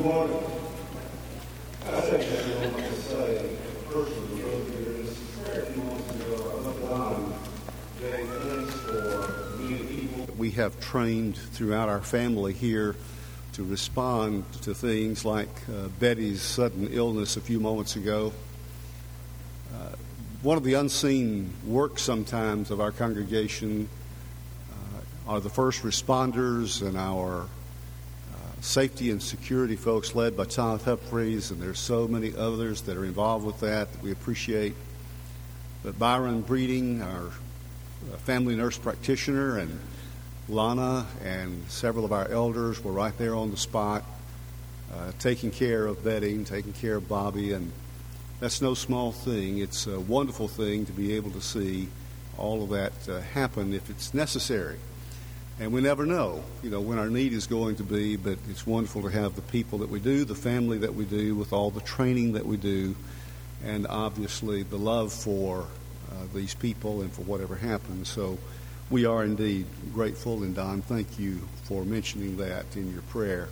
morning. I think that you want to say, personally, a few months ago, I looked on, gave thanks for many people. We have trained throughout our family here to respond to things like Betty's sudden illness a few moments ago. One of the unseen works sometimes of our congregation are the first responders and our safety and security folks led by Tom Humphreys, and there's so many others that are involved with that we appreciate. But Byron Breeding, our family nurse practitioner, and Lana and several of our elders were right there on the spot, taking care of Betty and taking care of Bobby, and that's no small thing. It's a wonderful thing to be able to see all of that happen if it's necessary. And we never know, when our need is going to be, but it's wonderful to have the people that we do, the family that we do, with all the training that we do, and obviously the love for these people and for whatever happens. So we are indeed grateful, and Don, thank you for mentioning that in your prayer.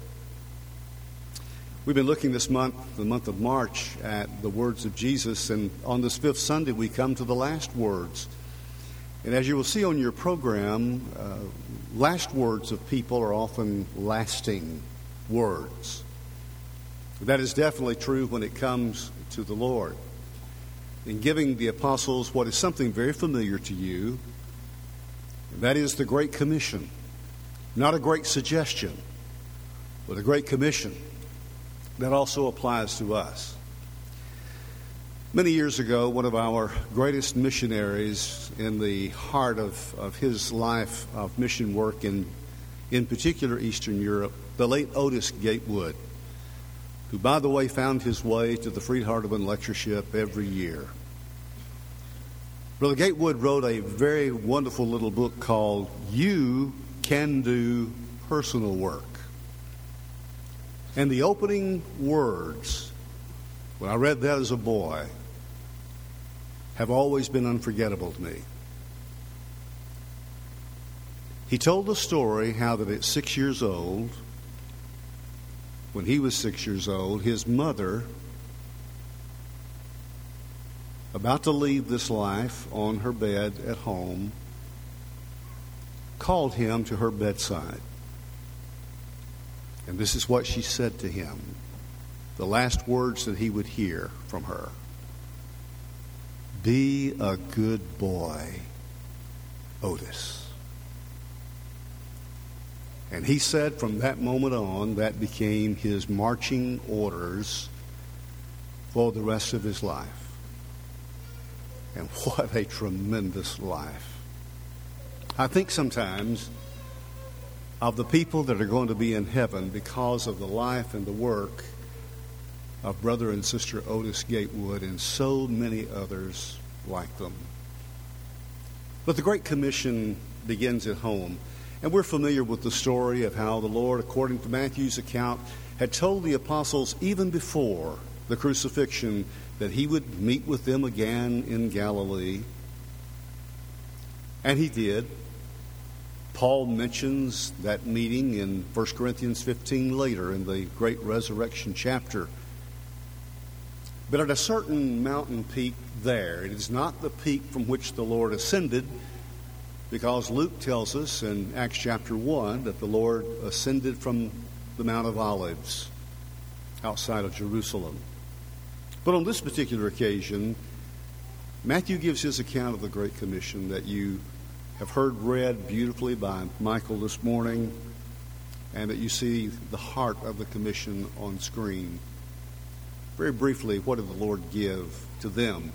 We've been looking this month, the month of March, at the words of Jesus, and on this fifth Sunday we come to the last words. And as you will see on your program, last words of people are often lasting words. That is definitely true when it comes to the Lord. In giving the apostles what is something very familiar to you, that is the Great Commission. Not a great suggestion, but a Great Commission that also applies to us. Many years ago, one of our greatest missionaries in the heart of his life of mission work in particular Eastern Europe, the late Otis Gatewood, who, by the way, found his way to the Freed-Hardeman Lectureship every year. Brother Gatewood wrote a very wonderful little book called You Can Do Personal Work. And the opening words, when I read that as a boy, have always been unforgettable to me. He told the story how that at 6 years old, when he was 6 years old, his mother, about to leave this life on her bed at home, called him to her bedside. And this is what she said to him, the last words that he would hear from her. Be a good boy, Otis. And he said from that moment on, that became his marching orders for the rest of his life. And what a tremendous life. I think sometimes of the people that are going to be in heaven because of the life and the work of Brother and Sister Otis Gatewood and so many others like them. But the Great Commission begins at home. And we're familiar with the story of how the Lord, according to Matthew's account, had told the apostles even before the crucifixion that he would meet with them again in Galilee. And he did. Paul mentions that meeting in 1 Corinthians 15 later in the great resurrection chapter. But at a certain mountain peak there, it is not the peak from which the Lord ascended, because Luke tells us in Acts chapter 1 that the Lord ascended from the Mount of Olives outside of Jerusalem. But on this particular occasion, Matthew gives his account of the Great Commission that you have heard read beautifully by Michael this morning, and that you see the heart of the commission on screen. Very briefly, what did the Lord give to them?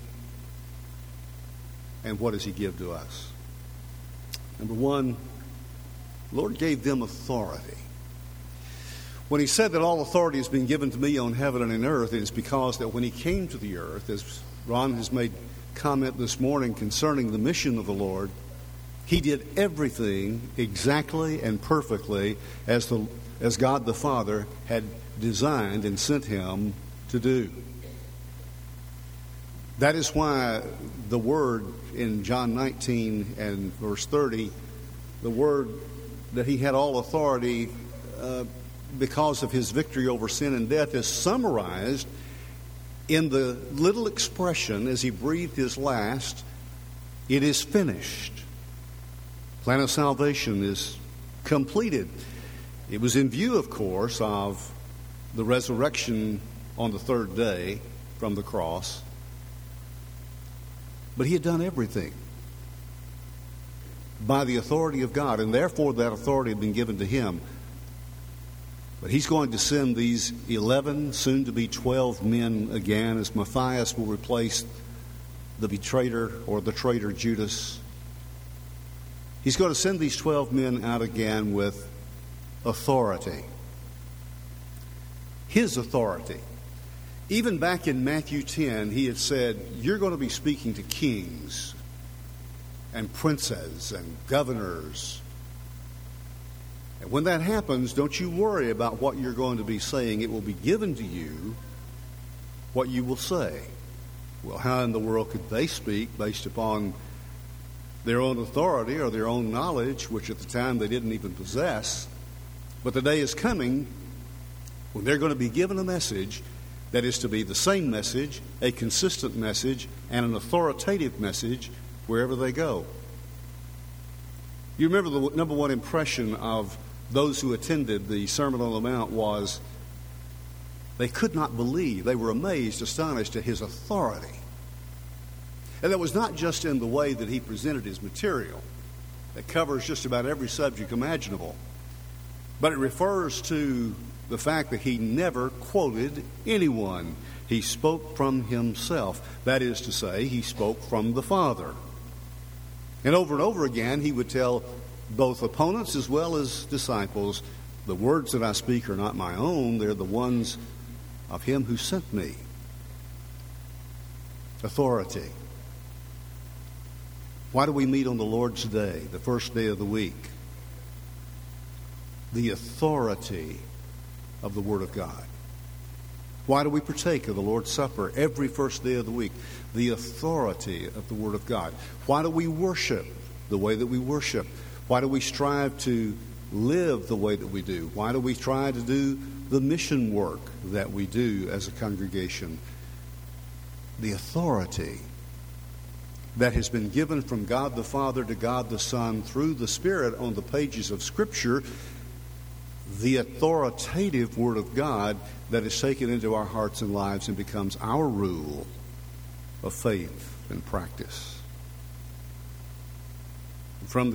And what does he give to us? Number one, the Lord gave them authority. When he said that all authority has been given to me on heaven and in earth, it is because that when he came to the earth, as Ron has made comment this morning concerning the mission of the Lord, he did everything exactly and perfectly as God the Father had designed and sent him to do. That is why the word in John 19 and verse 30, the word that he had all authority, because of his victory over sin and death, is summarized in the little expression as he breathed his last, "It is finished." Plan of salvation is completed. It was in view, of course, of the resurrection on the third day from the cross. But he had done everything by the authority of God, and therefore that authority had been given to him. But he's going to send these 11, soon to be 12 men again, as Matthias will replace the betrayer or the traitor Judas. He's going to send these 12 men out again with authority. His authority. Even back in Matthew 10, he had said, you're going to be speaking to kings and princes and governors. And when that happens, don't you worry about what you're going to be saying. It will be given to you what you will say. Well, how in the world could they speak based upon their own authority or their own knowledge, which at the time they didn't even possess? But the day is coming when they're going to be given a message that is to be the same message, a consistent message, and an authoritative message wherever they go. You remember the number one impression of those who attended the Sermon on the Mount was they could not believe. They were amazed, astonished at his authority. And that was not just in the way that he presented his material. That covers just about every subject imaginable. But it refers to the fact that he never quoted anyone. He spoke from himself. That is to say, he spoke from the Father. And over again, he would tell both opponents as well as disciples, the words that I speak are not my own, they're the ones of him who sent me. Authority. Why do we meet on the Lord's Day, the first day of the week? The authority of the Word of God. Why do we partake of the Lord's Supper every first day of the week? The authority of the Word of God. Why do we worship the way that we worship? Why do we strive to live the way that we do? Why do we try to do the mission work that we do as a congregation? The authority that has been given from God the Father to God the Son through the Spirit on the pages of Scripture, the authoritative Word of God that is taken into our hearts and lives and becomes our rule of faith and practice. From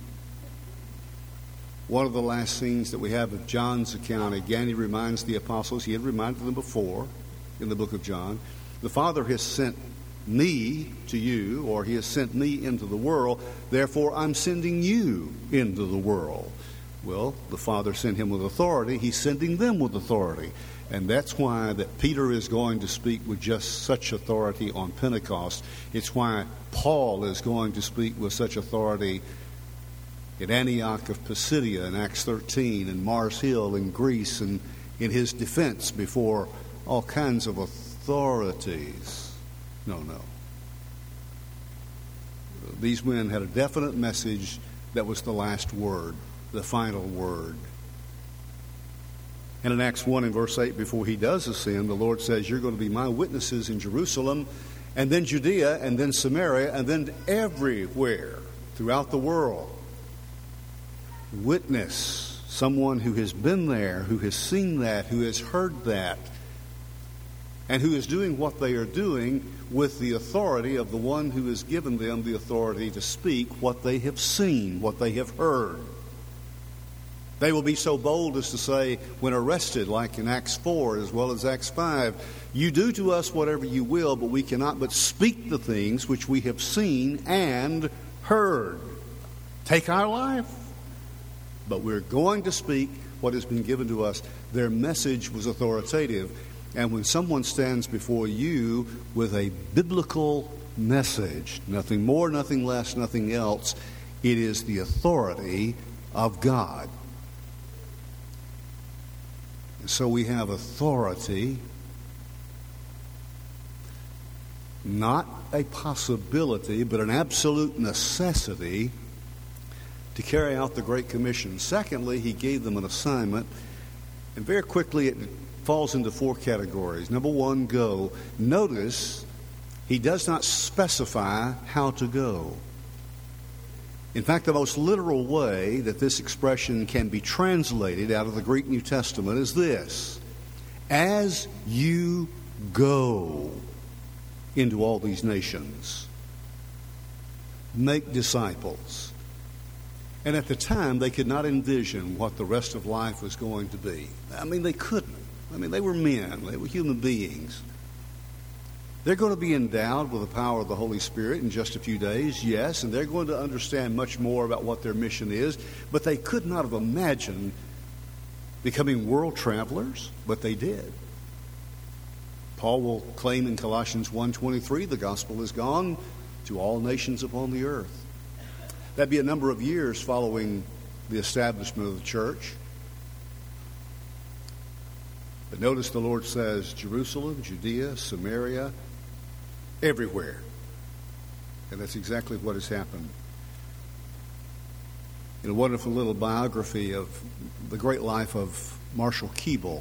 one of the last scenes that we have of John's account, again he reminds the apostles, he had reminded them before in the book of John, the Father has sent me to you, or he has sent me into the world, therefore I'm sending you into the world. Well, the Father sent him with authority. He's sending them with authority. And that's why that Peter is going to speak with just such authority on Pentecost. It's why Paul is going to speak with such authority at Antioch of Pisidia in Acts 13, and Mars Hill in Greece, and in his defense before all kinds of authorities. No. These men had a definite message that was the last word, the final word. And in Acts 1 and verse 8, before he does ascend, the Lord says, you're going to be my witnesses in Jerusalem, and then Judea, and then Samaria, and then everywhere throughout the world. Witness, someone who has been there, who has seen that, who has heard that, and who is doing what they are doing with the authority of the one who has given them the authority to speak what they have seen, what they have heard. They will be so bold as to say, when arrested, like in Acts 4 as well as Acts 5, you do to us whatever you will, but we cannot but speak the things which we have seen and heard. Take our life, but we're going to speak what has been given to us. Their message was authoritative. And when someone stands before you with a biblical message, nothing more, nothing less, nothing else, it is the authority of God. And so we have authority, not a possibility, but an absolute necessity to carry out the Great Commission. Secondly, he gave them an assignment. And very quickly it falls into four categories. Number one, go. Notice he does not specify how to go. In fact, the most literal way that this expression can be translated out of the Greek New Testament is this: as you go into all these nations, make disciples. And at the time, they could not envision what the rest of life was going to be. I mean, they couldn't. I mean, they were men. They were human beings. They're going to be endowed with the power of the Holy Spirit in just a few days, yes, and they're going to understand much more about what their mission is, but they could not have imagined becoming world travelers, but they did. Paul will claim in Colossians 1:23, the gospel is gone to all nations upon the earth. That'd be a number of years following the establishment of the church. But notice the Lord says Jerusalem, Judea, Samaria, everywhere. And that's exactly what has happened. In a wonderful little biography of the great life of Marshall Keeble,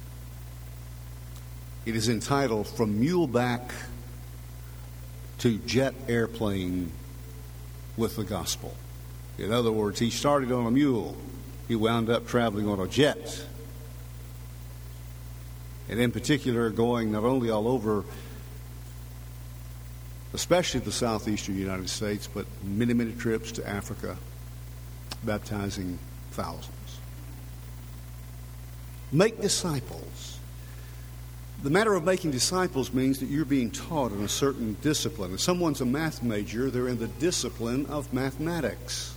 it is entitled From Muleback to Jet Airplane with the Gospel. In other words, he started on a mule. He wound up traveling on a jet. And in particular, going not only all over, especially the southeastern United States, but many, many trips to Africa, baptizing thousands. Make disciples. The matter of making disciples means that you're being taught in a certain discipline. If someone's a math major, they're in the discipline of mathematics.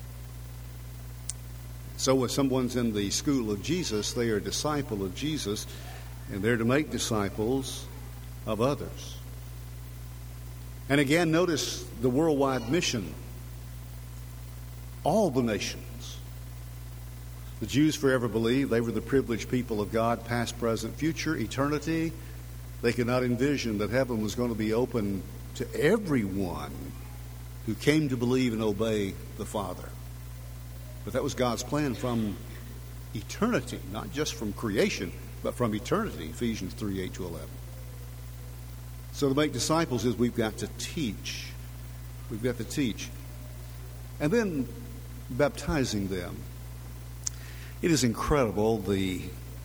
So if someone's in the school of Jesus, they are a disciple of Jesus, and they're to make disciples of others. And again, notice the worldwide mission. All the nations. The Jews forever believed they were the privileged people of God, past, present, future, eternity. They could not envision that heaven was going to be open to everyone who came to believe and obey the Father. But that was God's plan from eternity, not just from creation, but from eternity, Ephesians 3:8-11. So to make disciples is we've got to teach. We've got to teach. And then baptizing them. It is incredible the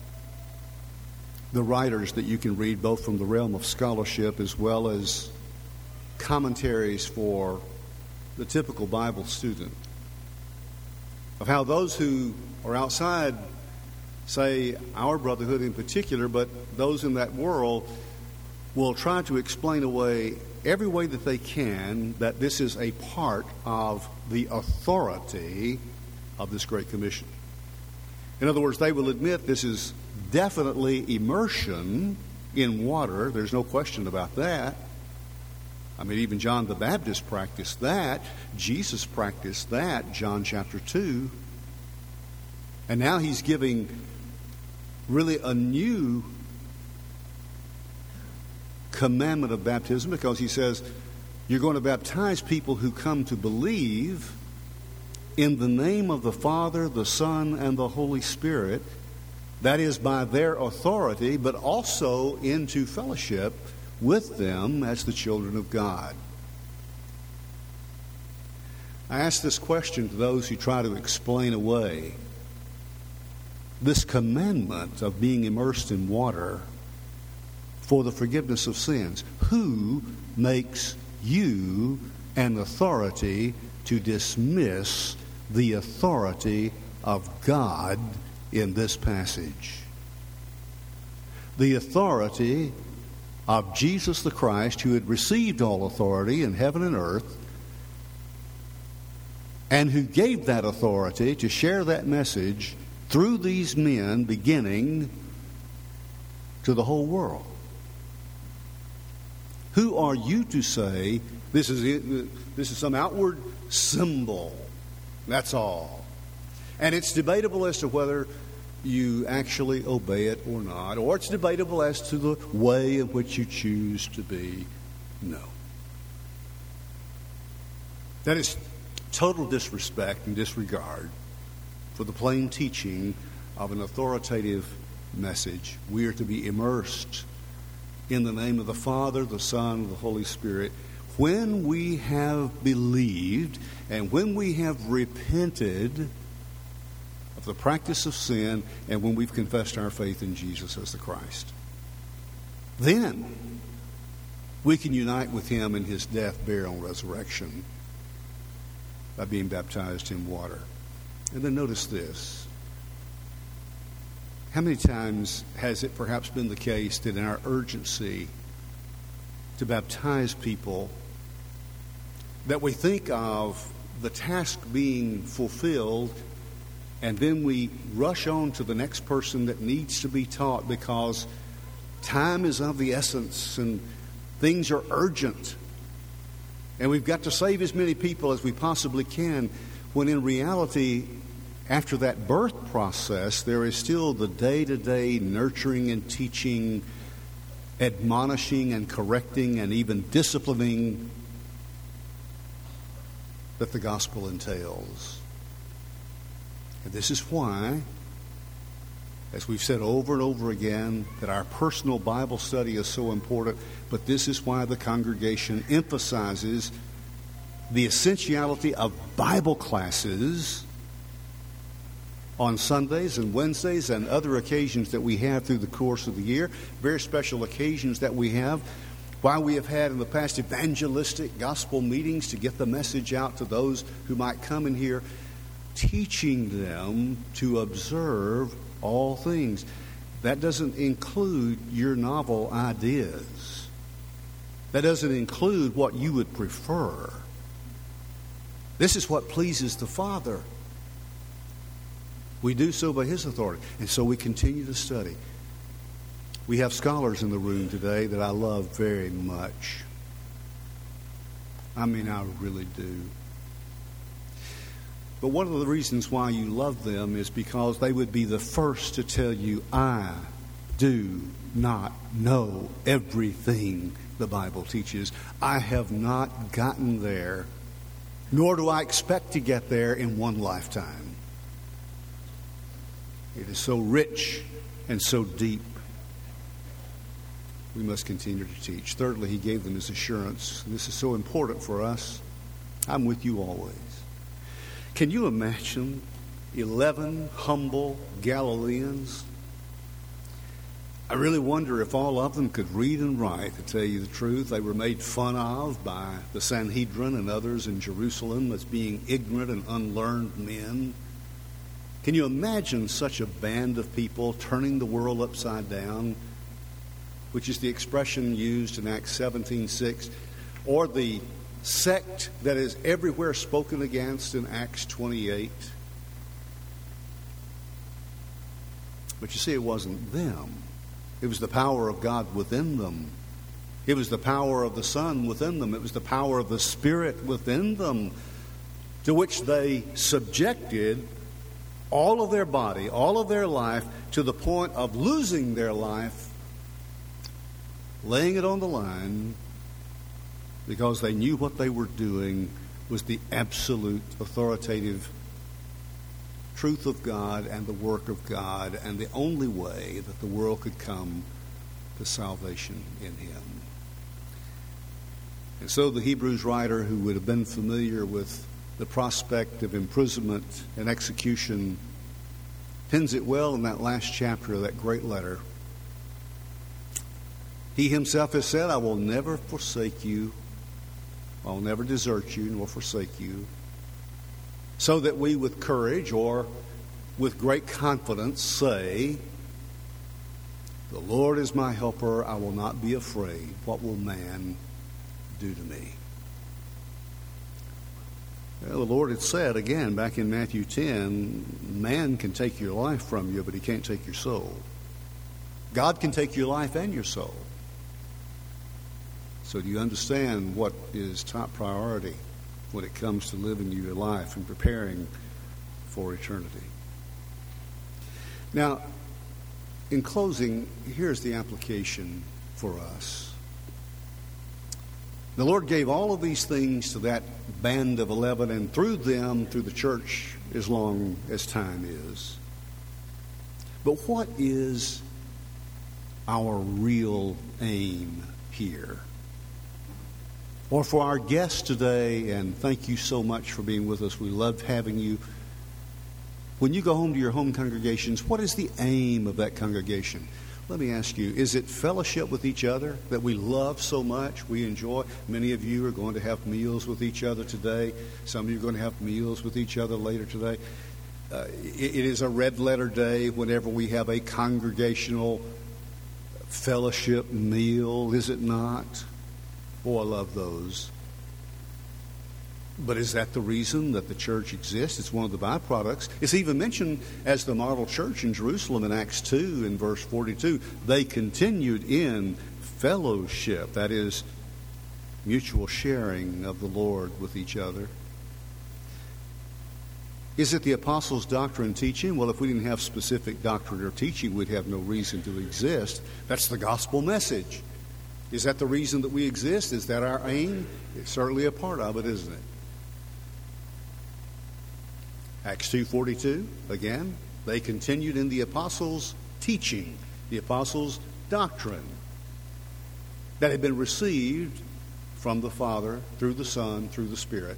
writers that you can read, both from the realm of scholarship as well as commentaries for the typical Bible student, of how those who are outside, say our brotherhood in particular, but those in that world will try to explain away every way that they can that this is a part of the authority of this Great Commission. In other words, they will admit this is definitely immersion in water. There's no question about that. I mean, even John the Baptist practiced that. Jesus practiced that, John chapter 2. And now he's giving really a new commandment of baptism, because he says you're going to baptize people who come to believe in the name of the Father, the Son, and the Holy Spirit. That is by their authority, but also into fellowship with them as the children of God. I ask this question to those who try to explain away this commandment of being immersed in water for the forgiveness of sins. Who makes you an authority to dismiss the authority of God in this passage? The authority of Jesus the Christ, who had received all authority in heaven and earth, and who gave that authority to share that message through these men, beginning to the whole world. Who are you to say this is some outward symbol? That's all. And it's debatable as to whether you actually obey it or not, or it's debatable as to the way in which you choose to be. No. That is total disrespect and disregard for the plain teaching of an authoritative message. We are to be immersed in the name of the Father, the Son, and the Holy Spirit when we have believed and when we have repented of the practice of sin and when we've confessed our faith in Jesus as the Christ. Then we can unite with Him in His death, burial, and resurrection by being baptized in water. And then notice this. How many times has it perhaps been the case that in our urgency to baptize people, that we think of the task being fulfilled and then we rush on to the next person that needs to be taught because time is of the essence and things are urgent and we've got to save as many people as we possibly can, when in reality, after that birth process, there is still the day-to-day nurturing and teaching, admonishing and correcting and even disciplining that the gospel entails. And this is why, as we've said over and over again, that our personal Bible study is so important, but this is why the congregation emphasizes the essentiality of Bible classes on Sundays and Wednesdays and other occasions that we have through the course of the year, very special occasions that we have. Why we have had in the past evangelistic gospel meetings to get the message out to those who might come in here, teaching them to observe all things. That doesn't include your novel ideas. That doesn't include what you would prefer. This is what pleases the Father. We do so by His authority. And so we continue to study. We have scholars in the room today that I love very much. I mean, I really do. But one of the reasons why you love them is because they would be the first to tell you, I do not know everything the Bible teaches. I have not gotten there, nor do I expect to get there in one lifetime. It is so rich and so deep. We must continue to teach. Thirdly, He gave them His assurance. And this is so important for us. I'm with you always. Can you imagine 11 humble Galileans? I really wonder if all of them could read and write, to tell you the truth. They were made fun of by the Sanhedrin and others in Jerusalem as being ignorant and unlearned men. Can you imagine such a band of people turning the world upside down, which is the expression used in Acts 17:6, or the sect that is everywhere spoken against in Acts 28? But you see, it wasn't them. It was the power of God within them. It was the power of the Son within them. It was the power of the Spirit within them, to which they subjected all of their body, all of their life, to the point of losing their life, laying it on the line, because they knew what they were doing was the absolute authoritative truth of God and the work of God, and the only way that the world could come to salvation in Him. And so the Hebrews writer, who would have been familiar with the prospect of imprisonment and execution, pins it well in that last chapter of that great letter. He himself has said, I will never forsake you. I will never desert you nor forsake you. So that we with courage or with great confidence say, the Lord is my helper. I will not be afraid. What will man do to me? Well, the Lord had said again back in Matthew 10, man can take your life from you, but he can't take your soul. God can take your life and your soul. So do you understand what is top priority when it comes to living your life and preparing for eternity? Now, in closing, here's the application for us. The Lord gave all of these things to that band of 11, and through them, through the church, as long as time is. But what is our real aim here? Or for our guests today, and thank you so much for being with us. We love having you. When you go home to your home congregations, what is the aim of that congregation? Let me ask you, is it fellowship with each other that we love so much, we enjoy? Many of you are going to have meals with each other today. Some of you are going to have meals with each other later today. It is a red letter day whenever we have a congregational fellowship meal, is it not? Oh, I love those. But is that the reason that the church exists? It's one of the byproducts. It's even mentioned as the model church in Jerusalem in Acts 2 in verse 42. They continued in fellowship, that is, mutual sharing of the Lord with each other. Is it the apostles' doctrine and teaching? Well, if we didn't have specific doctrine or teaching, we'd have no reason to exist. That's the gospel message. Is that the reason that we exist? Is that our aim? It's certainly a part of it, isn't it? Acts 2:42, again, they continued in the apostles' teaching, the apostles' doctrine that had been received from the Father, through the Son, through the Spirit.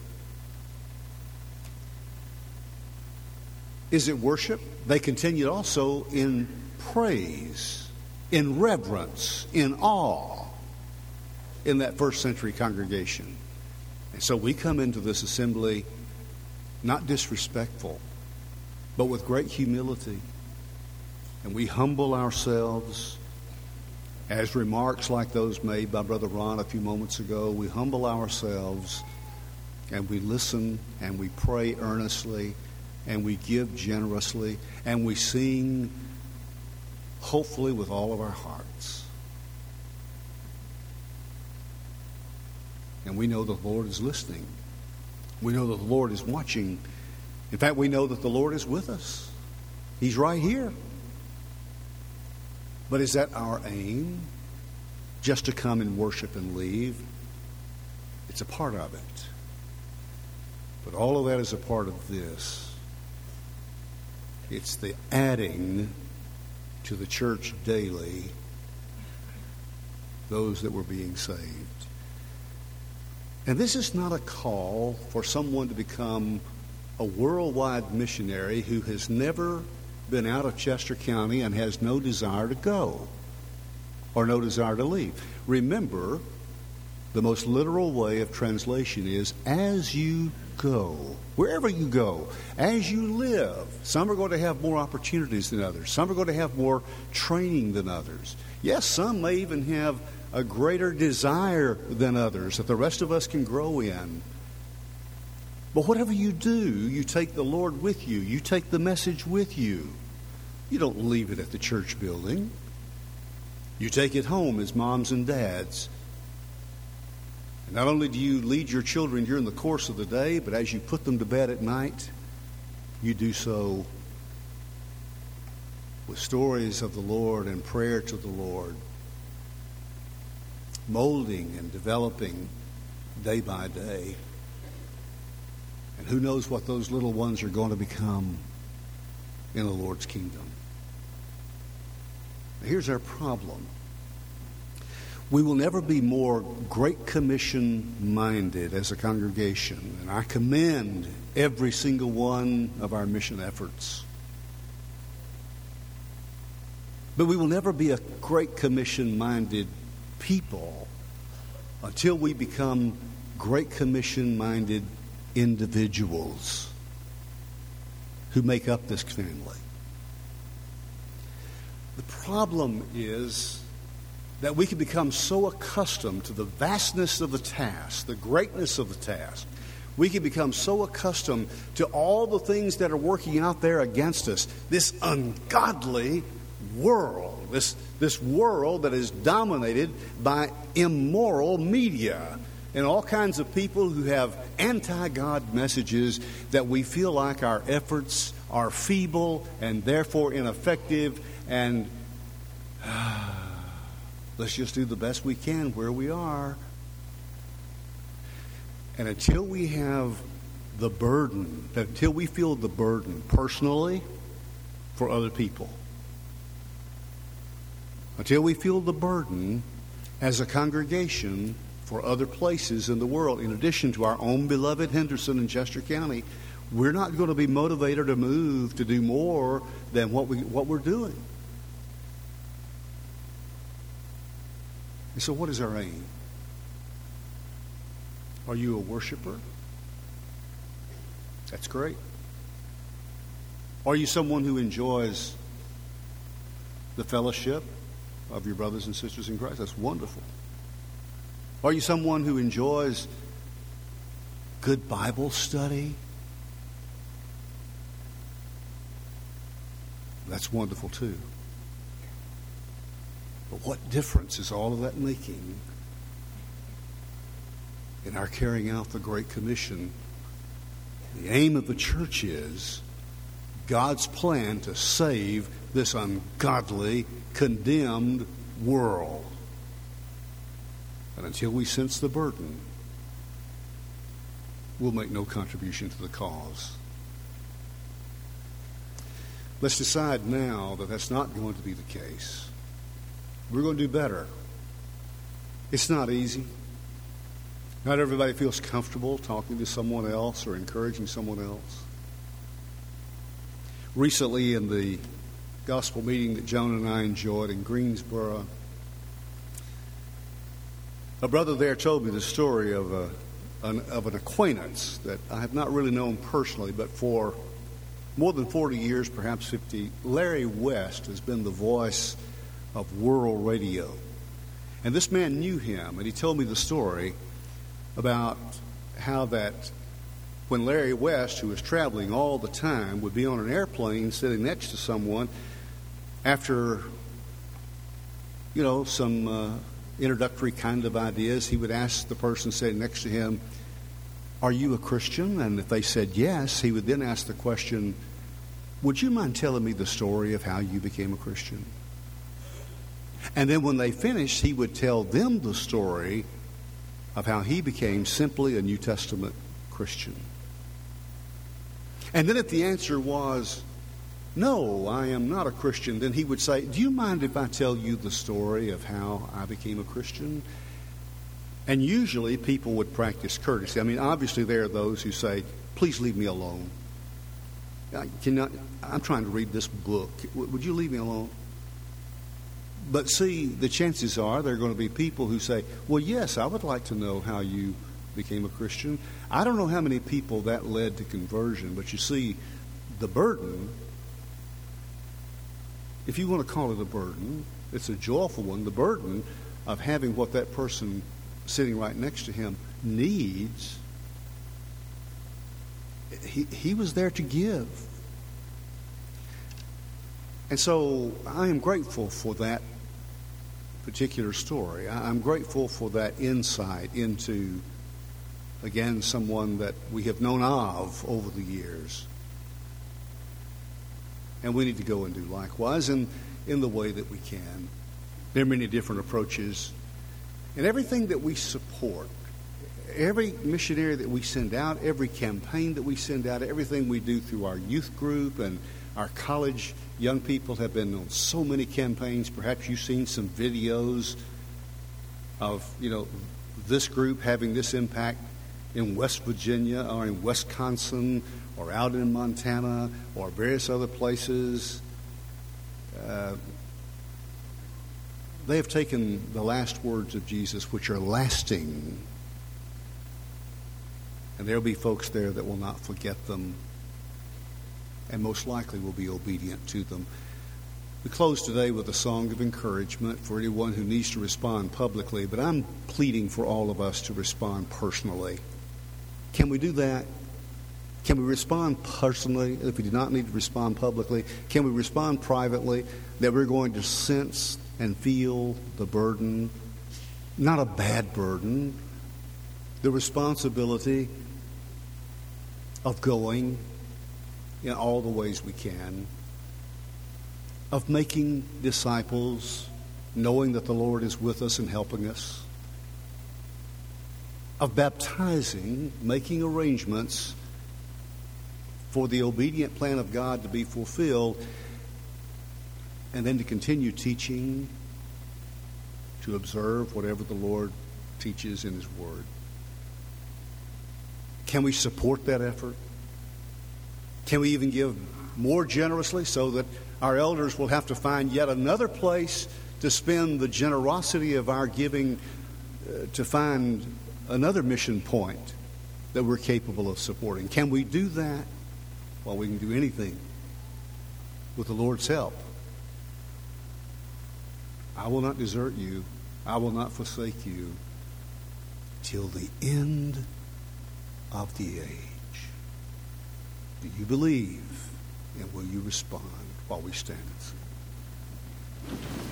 Is it worship? They continued also in praise, in reverence, in awe in that first century congregation. And so we come into this assembly not disrespectful, but with great humility. And we humble ourselves, as remarks like those made by Brother Ron a few moments ago. We humble ourselves and we listen and we pray earnestly and we give generously and we sing hopefully with all of our hearts. And we know the Lord is listening. We know that the Lord is watching. In fact, we know that the Lord is with us. He's right here. But is that our aim? Just to come and worship and leave? It's a part of it. But all of that is a part of this. It's the adding to the church daily those that were being saved. And this is not a call for someone to become a worldwide missionary who has never been out of Chester County and has no desire to go or no desire to leave. Remember, the most literal way of translation is as you go, wherever you go, as you live. Some are going to have more opportunities than others. Some are going to have more training than others. Yes, some may even have a greater desire than others that the rest of us can grow in. But whatever you do, you take the Lord with you. You take the message with you. You don't leave it at the church building. You take it home as moms and dads. And not only do you lead your children during the course of the day, but as you put them to bed at night, you do so with stories of the Lord and prayer to the Lord, molding and developing day by day. And who knows what those little ones are going to become in the Lord's kingdom. Now, here's our problem. We will never be more Great Commission minded as a congregation. And I commend every single one of our mission efforts. But we will never be a Great Commission minded people until we become Great Commission minded individuals who make up this family. The problem is that we can become so accustomed to the vastness of the task, the greatness of the task. We can become so accustomed to all the things that are working out there against us, this ungodly world, this world that is dominated by immoral media and all kinds of people who have anti-God messages, that we feel like our efforts are feeble and therefore ineffective, and let's just do the best we can where we are. And until we have the burden, until we feel the burden personally for other people, until we feel the burden as a congregation for other places in the world, in addition to our own beloved Henderson and Chester County, we're not going to be motivated to move to do more than what we're doing. And so what is our aim? Are you a worshiper? That's great. Are you someone who enjoys the fellowship of your brothers and sisters in Christ? That's wonderful. Are you someone who enjoys good Bible study? That's wonderful too. But what difference is all of that making in our carrying out the Great Commission? The aim of the church is God's plan to save this ungodly, condemned world. And until we sense the burden, we'll make no contribution to the cause. Let's decide now that that's not going to be the case. We're going to do better. It's not easy. Not everybody feels comfortable talking to someone else or encouraging someone else. Recently, in the gospel meeting that Joan and I enjoyed in Greensboro, a brother there told me the story of an acquaintance that I have not really known personally, but for more than 40 years, perhaps 50, Larry West has been the voice of world radio. And this man knew him, and he told me the story about how that when Larry West, who was traveling all the time, would be on an airplane sitting next to someone after, some introductory kind of ideas, he would ask the person sitting next to him, "Are you a Christian?" And if they said yes, he would then ask the question, "Would you mind telling me the story of how you became a Christian?" And then when they finished, he would tell them the story of how he became simply a New Testament Christian. And then if the answer was, "No, I am not a Christian," then he would say, "Do you mind if I tell you the story of how I became a Christian?" And usually people would practice courtesy. I mean, obviously there are those who say, "Please leave me alone. I'm trying to read this book. Would you leave me alone?" But see, the chances are there are going to be people who say, "Well, yes, I would like to know how you became a Christian." I don't know how many people that led to conversion, but you see, the burden, if you want to call it a burden, it's a joyful one. The burden of having what that person sitting right next to him needs, he was there to give. And so I am grateful for that particular story. I'm grateful for that insight into, again, someone that we have known of over the years. And we need to go and do likewise in the way that we can. There are many different approaches. And everything that we support, every missionary that we send out, every campaign that we send out, everything we do through our youth group and our college young people have been on so many campaigns. Perhaps you've seen some videos of, this group having this impact in West Virginia or in Wisconsin or out in Montana or various other places. They have taken the last words of Jesus, which are lasting, and there'll be folks there that will not forget them and most likely will be obedient to them. We close today with a song of encouragement for anyone who needs to respond publicly, but I'm pleading for all of us to respond personally. Can we do that? Can we respond personally if we do not need to respond publicly? Can we respond privately that we're going to sense and feel the burden, not a bad burden, the responsibility of going in all the ways we can, of making disciples, knowing that the Lord is with us and helping us, of baptizing, making arrangements for the obedient plan of God to be fulfilled, and then to continue teaching to observe whatever the Lord teaches in His Word? Can we support that effort? Can we even give more generously so that our elders will have to find yet another place to spend the generosity of our giving to find another mission point that we're capable of supporting? Can we do that? Well, we can do anything with the Lord's help. I will not desert you. I will not forsake you till the end of the age. Do you believe, and will you respond while we stand and sing?